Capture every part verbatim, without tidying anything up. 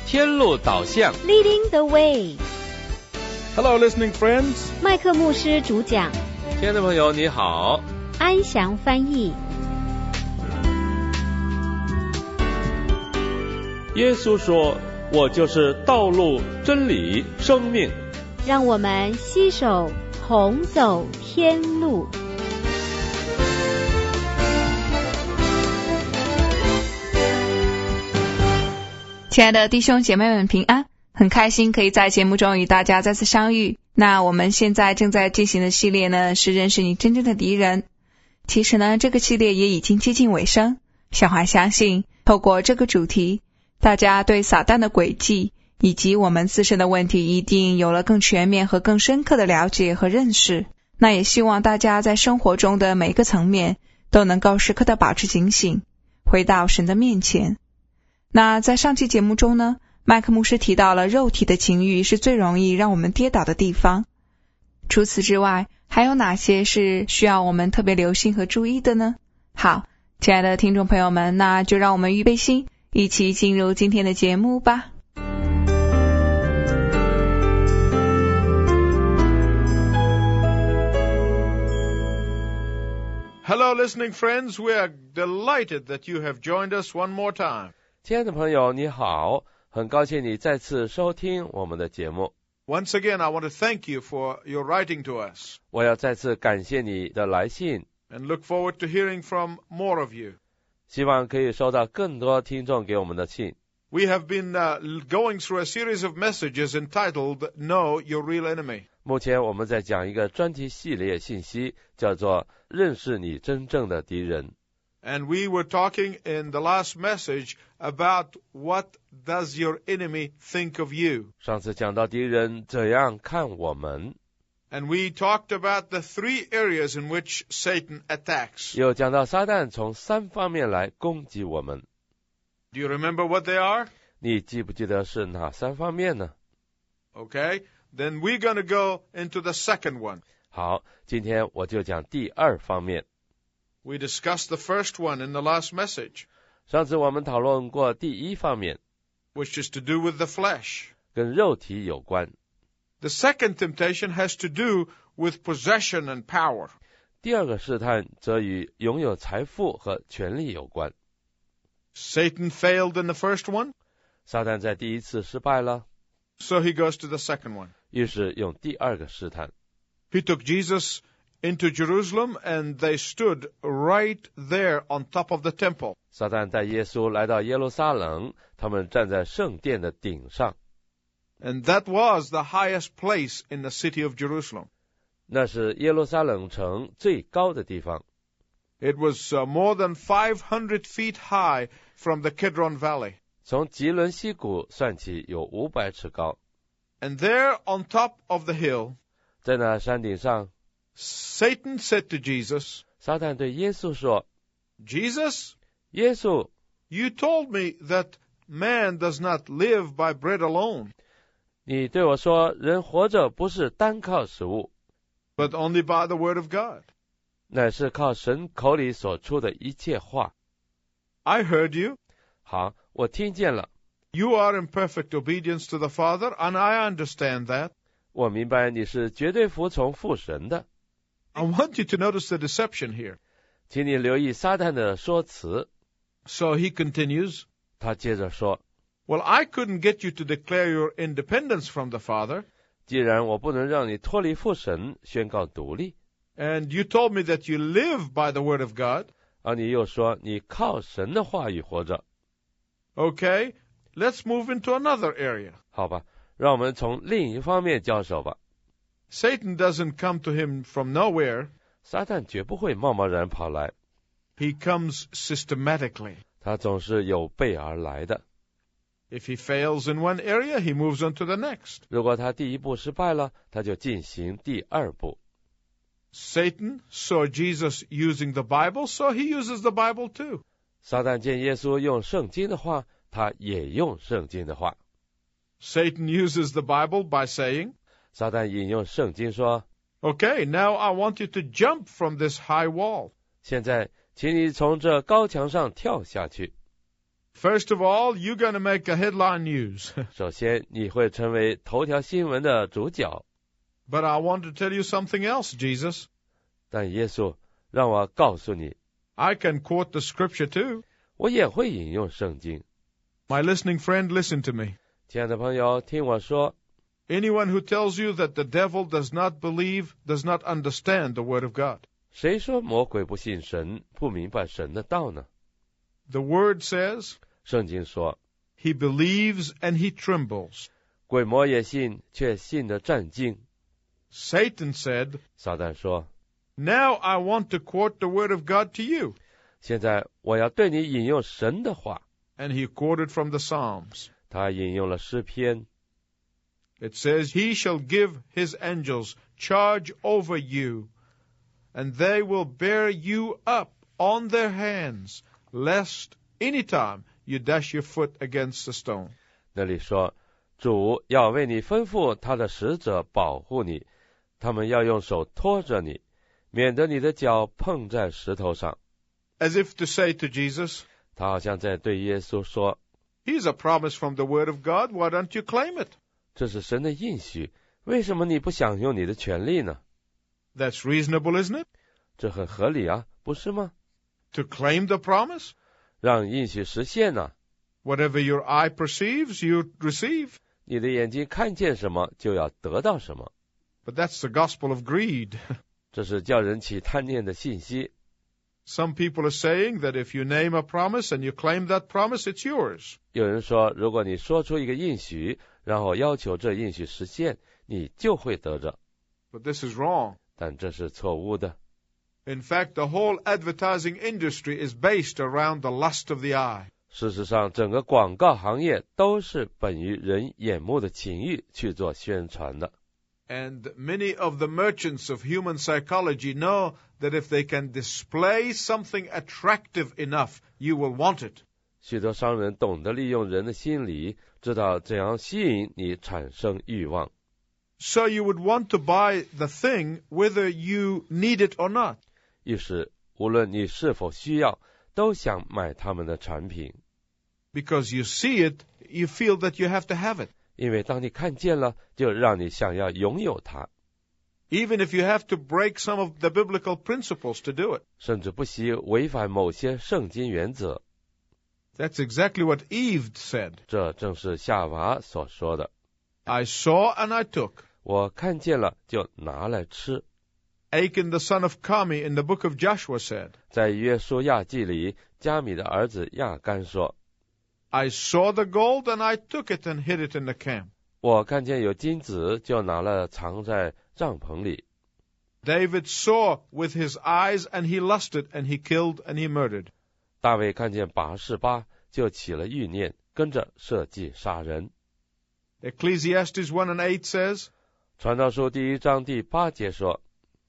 天路导向 Leading the way. Hello, listening friends. 麦克牧师主讲， 亲爱的朋友你好， 安祥翻译。 耶稣说，我就是道路、真理、生命。 让我们携手同走天路。 亲爱的弟兄姐妹们平安，很开心可以在节目中与大家再次相遇。那我们现在正在进行的系列呢，是认识你真正的敌人。其实呢，这个系列也已经接近尾声。小华相信，透过这个主题，大家对撒旦的诡计以及我们自身的问题一定有了更全面和更深刻的了解和认识。那也希望大家在生活中的每一个层面都能够时刻的保持警醒，回到神的面前。那在上期节目中呢，麦克牧师提到了肉体的情欲是最容易让我们跌倒的地方。除此之外，还有哪些是需要我们特别留心和注意的呢？好，亲爱的听众朋友们，那就让我们预备心，一起进入今天的节目吧。 Hello, listening friends. We are delighted that you have joined us one more time. 亲爱的朋友你好，很高兴你再次收听我们的节目。 Once again, I want to thank you for your writing to us 我要再次感谢你的来信， and look forward to hearing from more of you. 希望可以收到更多听众给我们的信。 We have been uh, going through a series of messages entitled Know Your Real Enemy. 目前我们在讲一个专题系列信息，叫做认识你真正的敌人。 And we were talking in the last message about what does your enemy think of you. 上次讲到敌人怎样看我们， And we talked about the three areas in which Satan attacks. 又讲到撒旦从三方面来攻击我们。 Do you remember what they are? 你记不记得是哪三方面呢？ Okay, then we're going to go into the second one. 好，今天我就讲第二方面。 We discussed the first one in the last message, 上次我们讨论过第一方面， which is to do with the flesh. 跟肉体有关。 The second temptation has to do with possession and power. 第二个试探则与拥有财富和权力有关。 Satan failed in the first one, 撒旦在第一次失败了， so he goes to the second one. 于是用第二个试探。 He took Jesus into Jerusalem, and they stood right there on top of the temple. 撒旦带耶稣来到耶路撒冷，他们站在圣殿的顶上。 And that was the highest place in the city of Jerusalem. 那是耶路撒冷城最高的地方， It was uh, more than five hundred feet high from the Kidron Valley. 从吉伦溪谷算起有五百尺高。 And there on top of the hill, 在那山顶上， Satan said to Jesus, 撒旦对耶稣说， Jesus, 耶稣， you told me that man does not live by bread alone, 你对我说，人活着不是单靠食物， but only by the word of God. 乃是靠神口里所出的一切话。 I heard you. 好，我听见了， You are in perfect obedience to the Father, and I understand that. 我明白你是绝对服从父神的。 I want you to notice the deception here. 请你留意撒旦的说辞。 So he continues, 他接着说， Well, I couldn't get you to declare your independence from the Father, 既然我不能让你脱离父神，宣告独立， and you told me that you live by the word of God. 而你又说你靠神的话语活着。 Okay, let's move into another area. 好吧，让我们从另一方面交手吧。 Satan doesn't come to him from nowhere. 撒旦绝不会贸贸然跑来， He comes systematically. 他总是有备而来的。 If he fails in one area, he moves on to the next. 如果他第一步失败了，他就进行第二步。 Satan saw Jesus using the Bible, so he uses the Bible too. 撒旦见耶稣用圣经的话，他也用圣经的话。 Satan uses the Bible by saying, 撒旦引用圣经说， Okay, now I want you to jump from this high wall. 现在请你从这高墙上跳下去。 First of all, you're going to make a headline news. 首先，你会成为头条新闻的主角。 But I want to tell you something else, Jesus. 但耶稣让我告诉你， I can quote the scripture too. 我也会引用圣经。 My listening friend, listen to me. 亲爱的朋友，听我说， Anyone who tells you that the devil does not believe does not understand the word of God. 谁说魔鬼不信神，不明白神的道呢？ The word says, 圣经说， he believes and he trembles. 鬼魔也信，却信得战惊。 Satan said, 撒旦说， now I want to quote the word of God to you. 现在我要对你引用神的话。 And he quoted from the Psalms. 他引用了诗篇， It says, he shall give his angels charge over you, and they will bear you up on their hands, lest any time you dash your foot against a stone. 那里说，主要为你吩咐他的使者保护你，他们要用手托着你，免得你的脚碰在石头上。 As if to say to Jesus, 他好像在对耶稣说， here's a promise from the word of God, why don't you claim it? 这是神的应许，为什么你不享用你的权利呢？ That's reasonable, isn't it? 这很合理啊，不是吗？ To claim the promise? 让应许实现呢、啊、 Whatever your eye perceives, you receive. 你的眼睛看见什么，就要得到什么。 But that's the gospel of greed. 这是叫人起贪念的信息。 Some people are saying that if you name a promise and you claim that promise, it's yours. 有人说，如果你说出一个应许，然后要求这应许实现，你就会得着。 But this is wrong. 但这是错误的。 In fact, the whole advertising industry is based around the lust of the eye. 事实上，整个广告行业都是本于人眼目的情欲去做宣传的。 And many of the merchants of human psychology know that if they can display something attractive enough, you will want it. 许多商人懂得利用人的心理，知道怎样吸引你产生欲望。 So you would want to buy the thing whether you need it or not. 于是，无论你是否需要，都想买他们的产品， Because you see it, you feel that you have to have it. 因为当你看见了，就让你想要拥有它， Even if you have to break some of the biblical principles to do it. 甚至不惜违反某些圣经原则。 That's exactly what Eve said. 这正是夏娃所说的。 I saw and I took. 我看见了，就拿来吃。 Achan, the son of Carmi, in the book of Joshua said, 在约书亚记里，加米的儿子亚干说， I saw the gold and I took it and hid it in the camp. 我看见有金子，就拿了藏在帐篷里。 David saw with his eyes and he lusted and he killed and he murdered. 大卫看见拔示巴，就起了欲念，跟着设计杀人。 Ecclesiastes one and eight says, 传道书第一章第八节说，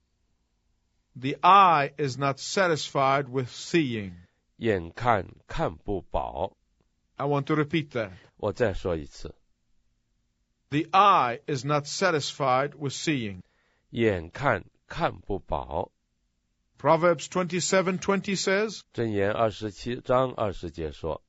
the eye is not satisfied with seeing. 眼看看不饱。 I want to repeat that. 我再说一次， The eye is not satisfied with seeing. 眼看看不饱。 Proverbs twenty-seven twenty says, 箴言二十七章二十节说，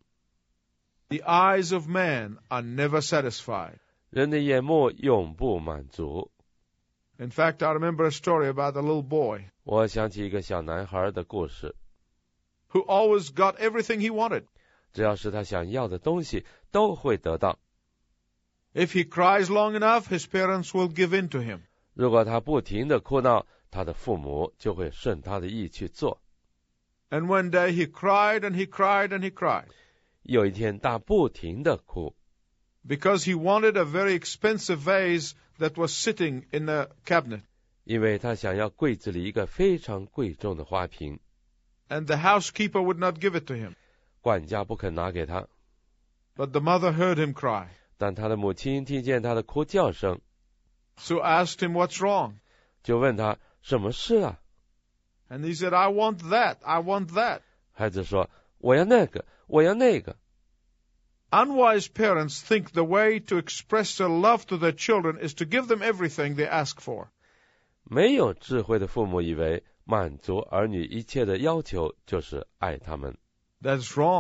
the eyes of man are never satisfied. 人的眼目永不满足。 In fact, I remember a story about a little boy 我想起一个小男孩的故事， who always got everything he wanted. 只要是他想要的东西，都会得到。 If he cries long enough, his parents will give in to him. 如果他不停地哭闹，他的父母就会顺他的意去做。 And one day he cried and he cried and he cried 有一天，他不停地哭， because he wanted a very expensive vase that was sitting in the cabinet. 因为他想要柜子里一个非常贵重的花瓶， And the housekeeper would not give it to him. 管家不肯拿给他。 But the mother heard him cry. 但他的母亲听见他的哭叫声， So asked him, what's wrong? 就问他什么事啊？ And he said, I want that, I want that. 孩子说，我要那个，我要那个。 Unwise parents think the way to express their love to their children is to give them everything they ask for. 没有智慧的父母以为满足儿女一切的要求就是爱他们， That's wrong.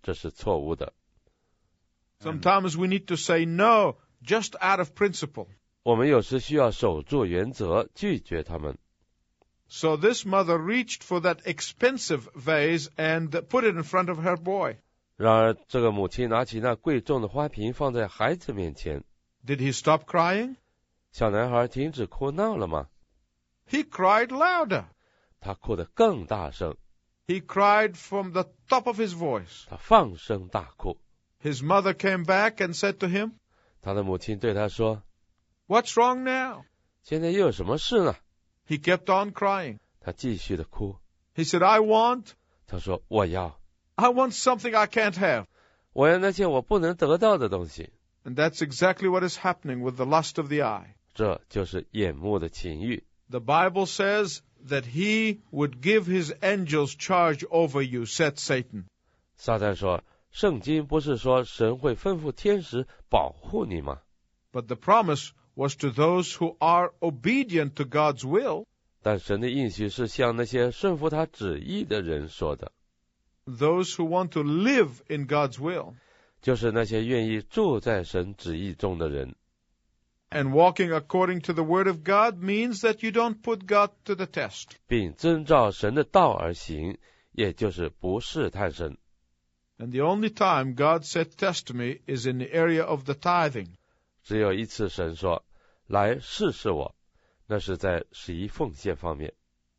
这是错误的。 Sometimes we need to say no, just out of principle. 我们有时需要守住原则，拒绝他们。 So this mother reached for that expensive vase and put it in front of her boy. 然而，这个母亲拿起那贵重的花瓶放在孩子面前。 Did he stop crying? 小男孩停止哭闹了吗？ He cried louder. 他哭得更大声。 He cried from the top of his voice. 他放声大哭。 His mother came back and said to him, 他的母亲对他说 What's wrong now? 现在又有什么事呢？ He kept on crying. 他继续的哭。 He said, I want, 他说我要 I want something I can't have. 我要那些我不能得到的东西。 And that's exactly what is happening with the lust of the eye. 这就是眼目的情欲。 The Bible says that he would give his angels charge over you, said Satan. 撒旦说，圣经不是说神会吩咐天使保护你吗？ But the promise was to those who are obedient to God's will. 但神的应许是向那些顺服他旨意的人说的， Those who want to live in God's will. 就是那些愿意住在神旨意中的人。 And walking according to the word of God means that you don't put God to the test. 并遵照神的道而行，也就是不试探神。 And the only time God said test me is in the area of the tithing. 只有一次神说，来试试我，那是在十一奉献方面。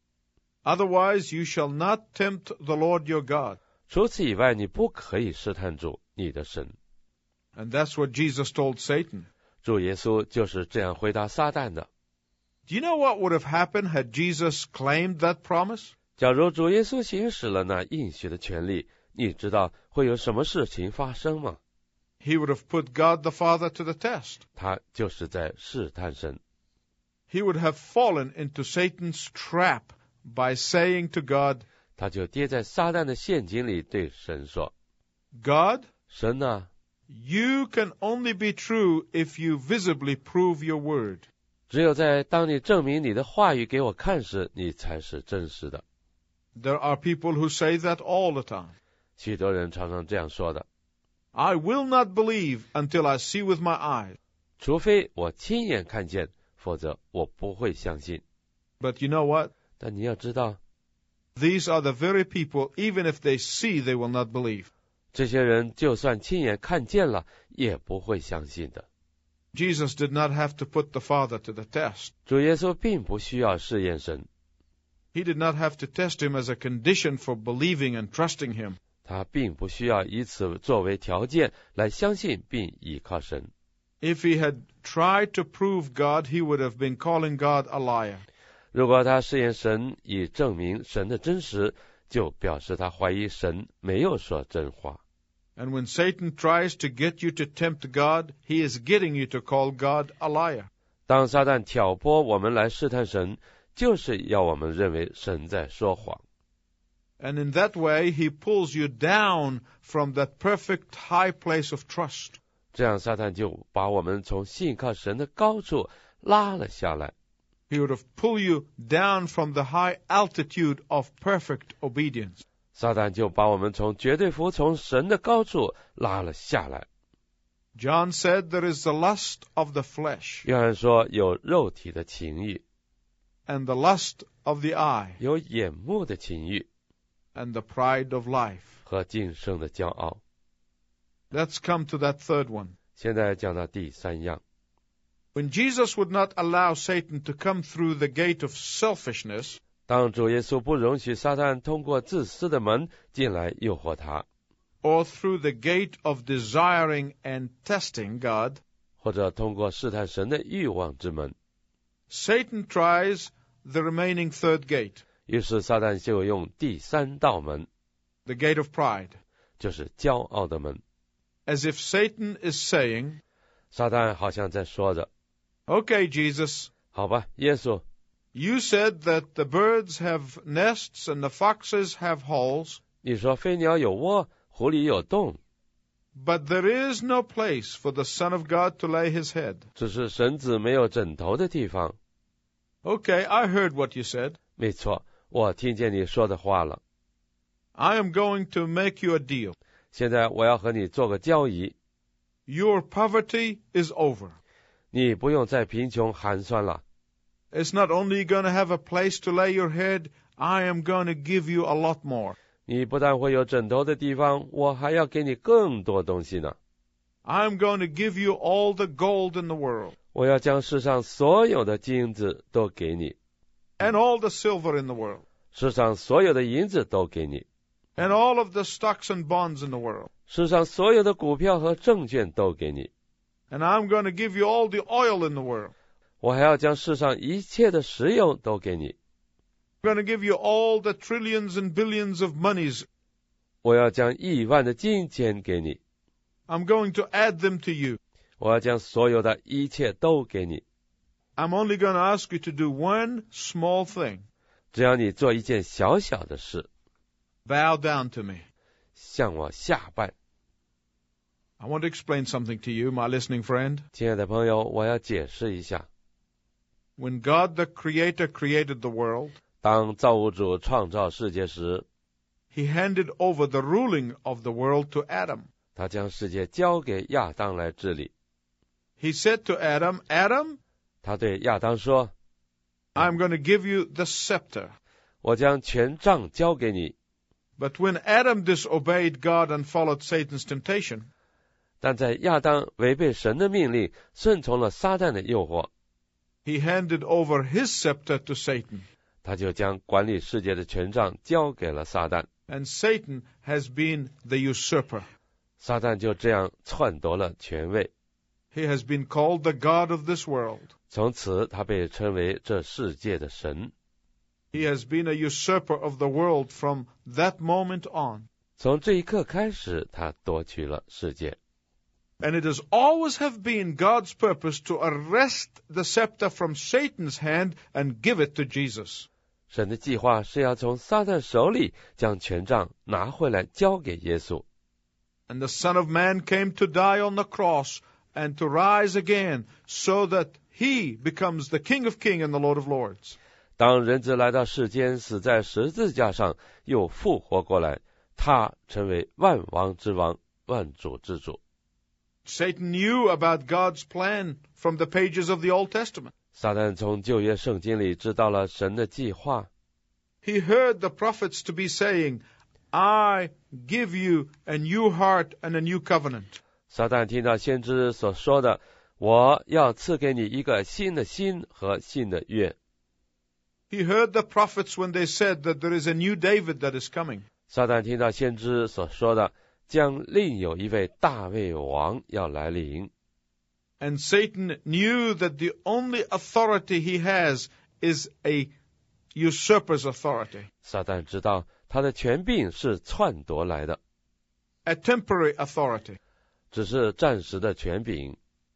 Otherwise you shall not tempt the Lord your God. 除此以外，你不可以试探主你的神。 And that's what Jesus told Satan. 主耶稣就是这样回答撒旦的。 Do you know what would have happened had Jesus claimed that promise? 假如主耶稣行使了那应许的权利，你知道会有什么事情发生吗？ He would have put God the Father to the test. 他就是在试探神。 He would have fallen into Satan's trap by saying to God, 他就跌在撒旦的陷阱里，对神说 God, 神啊， you can only be true if you visibly prove your word. 只有在当你证明你的话语给我看时，你才是真实的。 There are people who say that all the time. 许多人常常这样说的， I will not believe until I see with my eyes. 除非我亲眼看见，否则我不会相信。 But you know what? 但你要知道， These are the very people, even if they see, they will not believe. 这些人就算亲眼看见了，也不会相信的。 Jesus did not have to put the Father to the test. 主耶稣并不需要试验神， He did not have to test him as a condition for believing and trusting him. 他并不需要以此作为条件来相信并依靠神。 If he had tried to prove God, he would have been calling God a liar. 如果他试验神以证明神的真实，就表示他怀疑神没有说真话。 And when Satan tries to get you to tempt God, he is getting you to call God a liar. 当撒旦挑拨我们来试探神，就是要我们认为神在说谎。 And in that way, he pulls you down from that perfect high place of trust. 这样撒旦就把我们从信靠神的高处拉了下来。 He would have pulled you down from the high altitude of perfect obedience. 撒旦就把我们从绝对服从神的高处拉了下来。 John said there is the lust of the flesh 约翰说，有肉体的情欲， and the lust of the eye 有眼目的情欲 and the pride of life. 和今生的骄傲。 Let's come to that third one. 现在讲到第三样， When Jesus would not allow Satan to come through the gate of selfishness, 当主耶稣不容许撒旦通过自私的门进来诱惑他， or through the gate of desiring and testing God, 或者通过试探神的欲望之门， Satan tries the remaining third gate, 于是撒旦就用第三道门， the gate of pride, 就是骄傲的门。 as if Satan is saying, 撒旦好像在说着， Okay, Jesus, 好吧，耶稣， you said that the birds have nests and the foxes have holes, 你说飞鸟有窝，狐狸有洞， but there is no place for the Son of God to lay his head. 只是神子没有枕头的地方。 Okay, I heard what you said. 没错，我听见你说的话了。 I am going to make you a deal. 现在我要和你做个交易， Your poverty is over. 你不用再贫穷寒酸了。 It's not only going to have a place to lay your head, I am going to give you a lot more. 你不但会有枕头的地方，我还要给你更多东西呢。 I'm going to give you all the gold in the world, 我要将世上所有的金子都给你， and all the silver in the world, 世上所有的银子都给你， and all of the stocks and bonds in the world. 世上所有的股票和证券都给你。 And I'm going to give you all the oil in the world. 我还要将世上一切的石油都给你。 I'm going to give you all the trillions and billions of monies. 我要将亿万的金钱给你。 I'm going to add them to you. 我要将所有的一切都给你。 I'm only going to ask you to do one small thing. 只要你做一件小小的事， Bow down to me. 向我下拜。 I want to explain something to you, my listening friend. 亲爱的朋友，我要解释一下， When God the Creator created the world, 当造物主创造世界时， He handed over the ruling of the world to Adam. 他将世界交给亚当来治理。 He said to Adam, Adam, 他对亚当说， I'm going to give you the scepter. 我将权杖交给你。 But when Adam disobeyed God and followed Satan's temptation, 但在亚当违背神的命令，顺从了撒旦的诱惑， he handed over his scepter to Satan. 他就将管理世界的权杖交给了撒旦。 And Satan has been the usurper. 撒旦就这样篡夺了权位， He has been called the God of this world. 从此他被称为这世界的神。 He has been a usurper of the world from that moment on. 从这一刻开始，他夺取了世界。 And it has always have been God's purpose to arrest the scepter from Satan's hand and give it to Jesus. 神的计划是要从撒旦手里将权杖拿回来交给耶稣。 And the Son of Man came to die on the cross and to rise again so that he becomes the King of Kings and the Lord of Lords. 当人子来到世间，死在十字架上，又复活过来，他成为万王之王，万主之主。 Satan knew about God's plan from the pages of the Old Testament. 撒旦从旧约圣经里知道了神的计划。 He heard the prophets to be saying, I give you a new heart and a new covenant. 撒旦听到先知所说的，我要赐给你一个新的心和新的约。 He heard the prophets when they said that there is a new David that is coming. 撒旦听到先知所说的，将另有一位大卫王要来临。 And Satan knew that the only authority he has is a usurper's authority, 撒旦知道他的权柄是篡夺来的， a temporary authority. 只是暂时的权柄。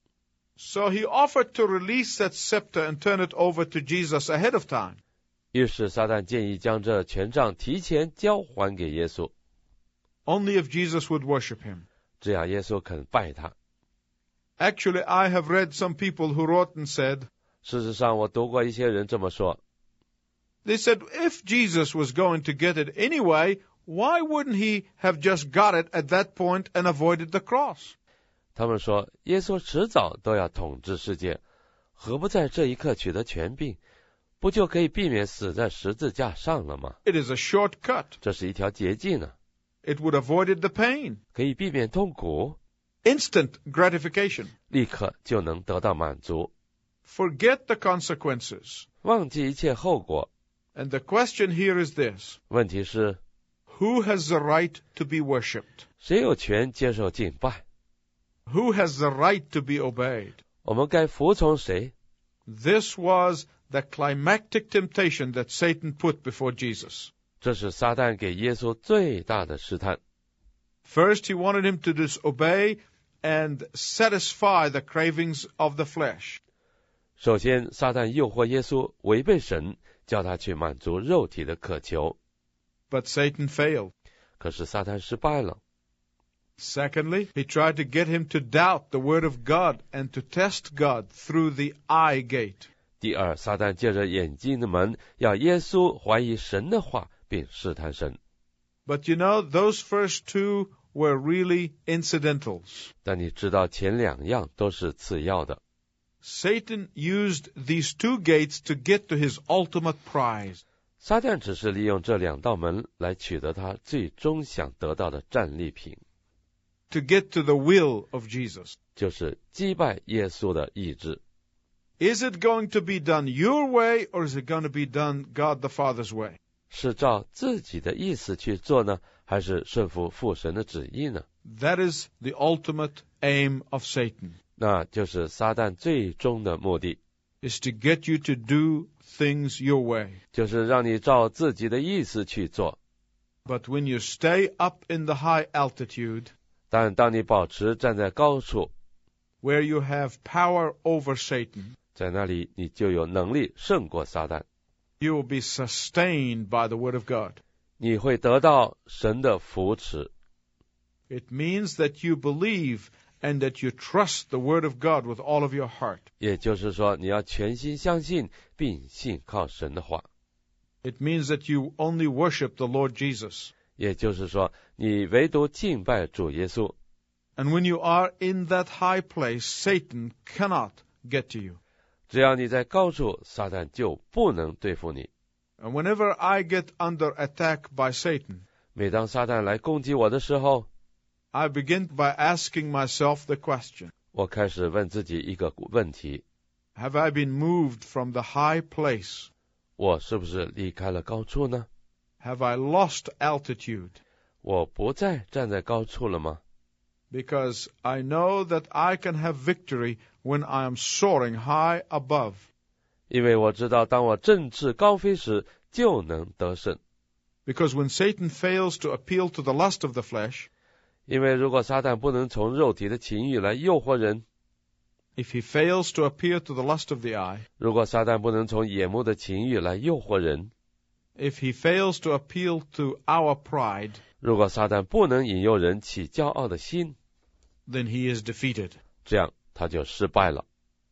So he offered to release that scepter and turn it over to Jesus ahead of time. 于是撒旦建议将这权杖提前交还给耶稣， Only if Jesus would worship him. 这样耶稣肯拜他。 Actually, I have read some people who wrote and said, 事实上，我读过一些人这么说， they said, if Jesus was going to get it anyway, why wouldn't he have just got it at that point and avoided the cross? 他们说耶稣迟早都要统治世界，何不在这一刻取得权柄，不就可以避免死在十字架上了吗？ It is a shortcut. 这是一条捷径呢、啊， It would have avoided the pain. 可以避免痛苦， Instant gratification. 立刻就能得到满足， Forget the consequences. 忘记一切后果。 And the question here is this. 问题是， Who has the right to be worshipped? 谁有权接受敬拜？ Who has the right to be obeyed? 我们该服从谁？ This was the climactic temptation that Satan put before Jesus. 这是撒旦给耶稣最大的试探。 First, he wanted him to disobey and satisfy the cravings of the flesh. 首先，撒旦诱惑耶稣违背神，叫他去满足肉体的渴求。 But Satan failed. 可是撒旦失败了。 Secondly, he tried to get him to doubt the word of God and to test God through the eye gate. 第二，撒旦借着眼睛的门，要耶稣怀疑神的话，并试探神。 But you know, those first two were really incidentals. 但你知道前两样都是次要的。 Satan used these two gates to get to his ultimate prize. 撒旦只是利用这两道门来取得他最终想得到的战利品， to get to the will of Jesus. 就是击败耶稣的意志。 Is it going to be done your way, or is it going to be done God the Father's way? 是照自己的意思去做呢，还是顺服父神的旨意呢？ That is the ultimate aim of Satan, 那就是撒旦最终的目的， is to get you to do things your way. 就是让你照自己的意思去做。 But when you stay up in the high altitude, 但当你保持站在高处， where you have power over Satan, 在那里你就有能力胜过撒旦， you will be sustained by the Word of God. 你会得到神的扶持。 It means that you believe and that you trust the Word of God with all of your heart. 也就是说，你要全心相信并信靠神的话。 It means that you only worship the Lord Jesus. 也就是说，你唯独敬拜主耶稣。 And when you are in that high place, Satan cannot get to you. 只要你在高处，撒旦就不能对付你。 And whenever I get under attack by Satan, 每当撒旦来攻击我的时候， I begin by asking myself the question, 我开始问自己一个问题： have I been moved from the high place? 我是不是离开了高处呢？ Have I lost altitude? 我不再站在高处了吗？ Because I know that I can have victory when I am soaring high above. 因为我知道，当我振翅高飞时，就能得胜。 Because when Satan fails to appeal to the lust of the flesh, 因为如果撒旦不能从肉体的情欲来诱惑人， if he fails to appeal to the lust of the eye, 如果撒旦不能从眼目的情欲来诱惑人， if he fails to appeal to our pride, 如果撒旦不能引诱人起骄傲的心， then he is defeated. 这样他就失败了。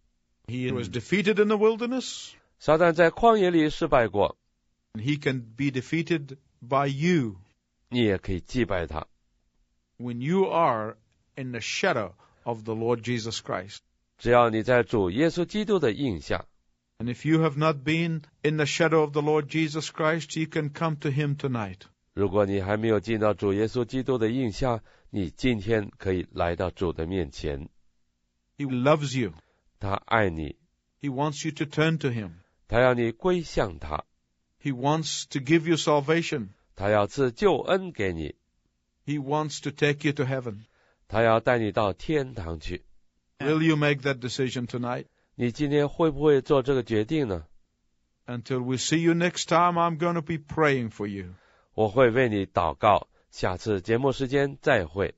He was defeated in the wilderness, 撒旦在旷野里失败过， and he can be defeated by you 你也可以击败他。 when you are in the shadow of the Lord Jesus Christ. 只要你在主耶稣基督的印下， And if you have not been in the shadow of the Lord Jesus Christ, you can come to him tonight. 如果你还没有进到主耶稣基督的印下，你今天可以来到主的面前。 He loves you. 他爱你， He wants you to turn to him. 他要你归向他， He wants to give you salvation. 他要赐救恩给你， He wants to take you to heaven. 他要带你到天堂去。 Will you make that decision tonight? 你今天会不会做这个决定呢？ Until we see you next time, I'm going to be praying for you. 我会为你祷告。下次节目时间再会。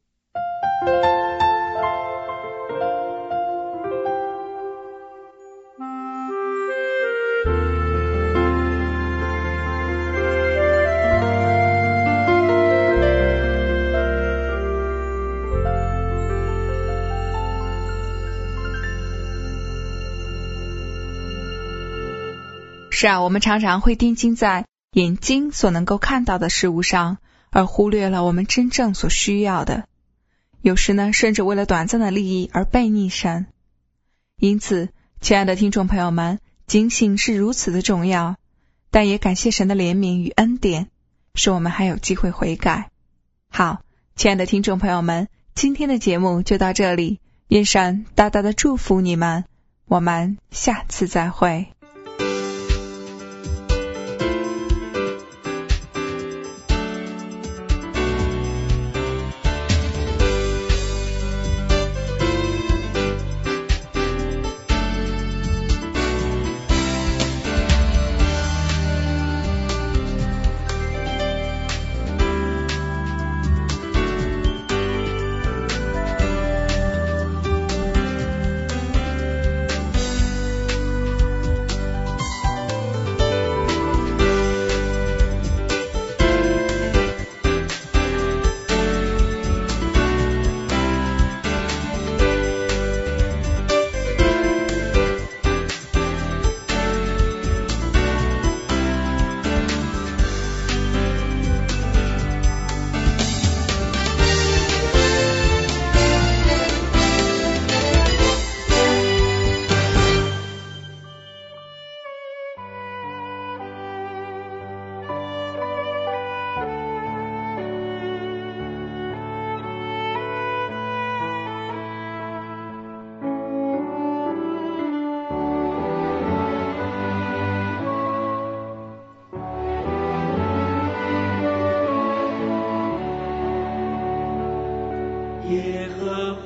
是啊，我们常常会定睛在眼睛所能够看到的事物上，而忽略了我们真正所需要的。有时呢，甚至为了短暂的利益而背逆神。因此，亲爱的听众朋友们，警醒是如此的重要，但也感谢神的怜悯与恩典，使我们还有机会悔改。好，亲爱的听众朋友们，今天的节目就到这里，愿神大大的祝福你们，我们下次再会。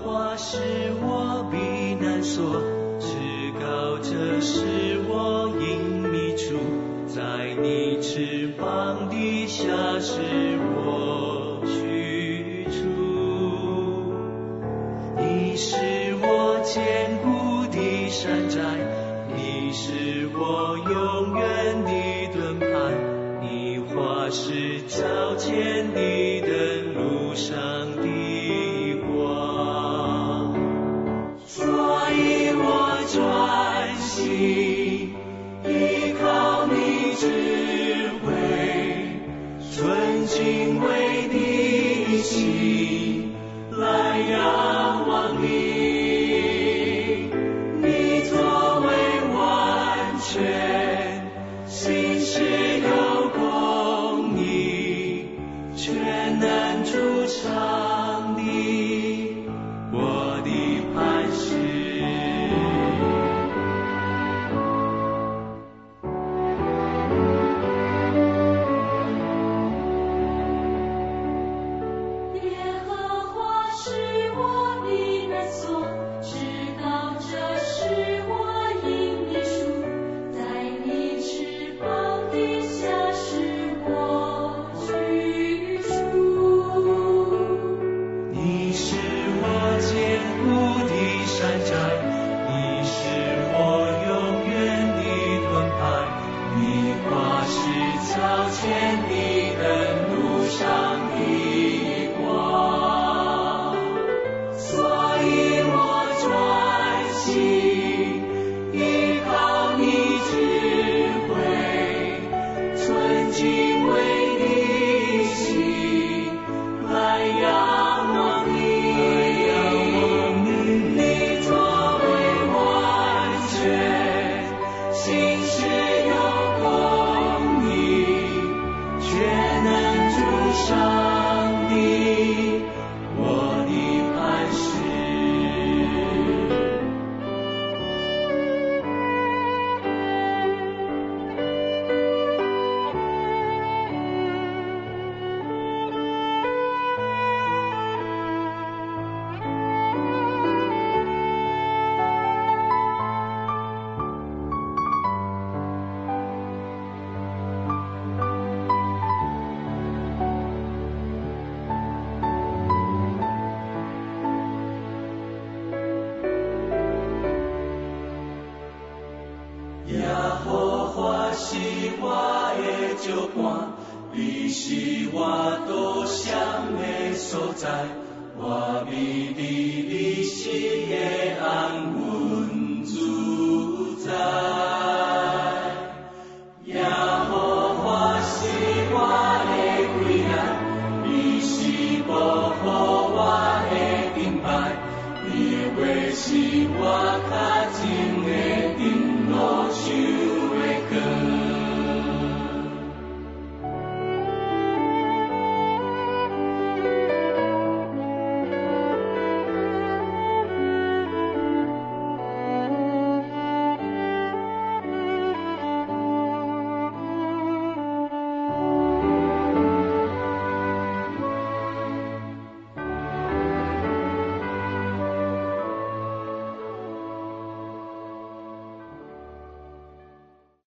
华是我避难所，至高者是我隐秘处，在你翅膀底下是我居处。你是我坚固的山寨，你是我永远的盾牌，你话是脚前的灯，路上的光。所以我专心依靠你智慧，存敬畏的心来仰望你。你作为完全，心事有公义，全能主上的我的磐石。 耶和华是我避难所，至高者是我隐秘处，在你翅膀底下是我居处。 你是我坚固的山寨，你是我永远的盾牌，你话是脚前的灯，路上的光。所以我专心依靠你智慧，存敬畏的心来仰望你。你作为完全，心事有公义，全能主上帝我的磐石。耶和华是我的救援，你是我独享的所在，我必伫你心的安稳自在。耶和华是我的归安，你是保护我的顶牌，你的话是我脚前的灯，路上